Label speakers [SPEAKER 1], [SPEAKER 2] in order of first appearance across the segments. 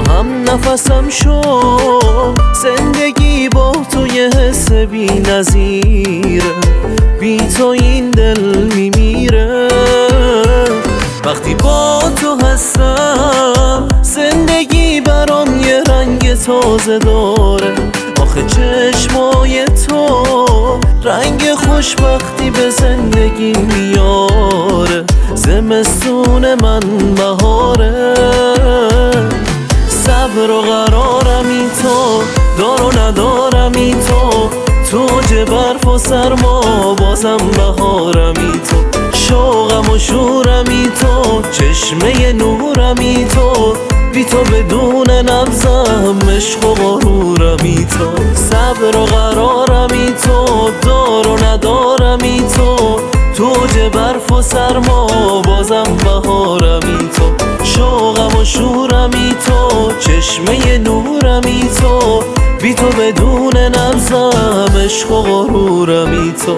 [SPEAKER 1] هم نفسم شو. زندگی با تو یه حس بی نظیره، بی تو این دل میمیره. وقتی با تو هستم زندگی برام یه رنگ تازه داره. آخه چشمای تو رنگ خوشبختی به زندگی میاره. زمستون من بهاره، صبر و قرارمی تو، دار و ندارمی تو. توج برف و سرما بازم بهارمی تو. شوقم و شورمی تو، چشمه نورمی تو. بی تو بدون نبضم عشق و غرورمی تو. صبر و قرارمی تو، دار و ندارمی تو. توج برف و سرما بازم بهارمی تو. شوقم و شورمی تو، چشمه نورمی تو. بی تو بدون نبضم عشق و غرورمی تو.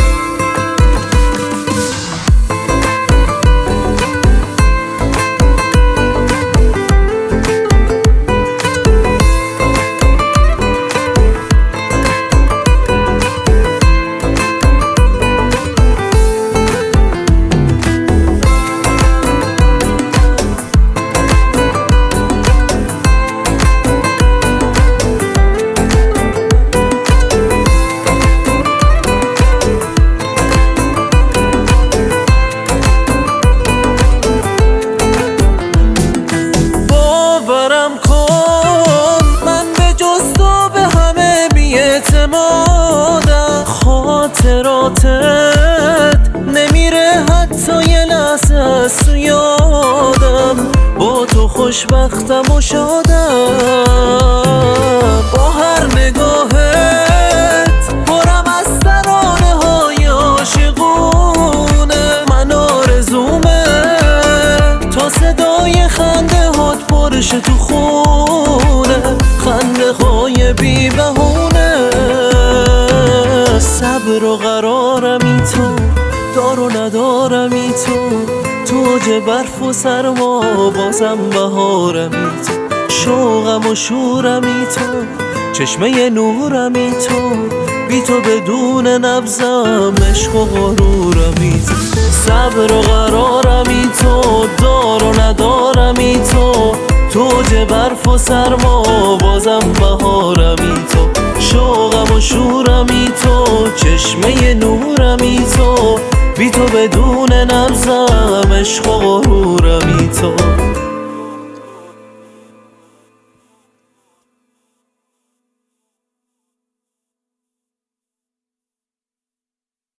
[SPEAKER 1] خاطراتت نمیره حتی یه لحظه از تو یادم. با تو خوشبختم و شادم. با هر نگاهت پرم از ترانه های عاشقونه. من آرزومه تا صدای خنده هات پرشه تو خونه. خنده های بی بهونه. صبر و قرارمی تو، دار و ندارمی تو. توج برف و سرما بازم بهارمی تو. شوقم و شورمی تو، چشمه نورمی تو. بی تو بدون نبضم عشق و غرورمی تو. صبر و قرارمی تو، دار و ندارمی تو. توج برف و سرما بازم بهارمی تو. شوقم و شورمی تو، چشمه نورمی تو. بی تو بدون نبضم عشق و غرورمی تو.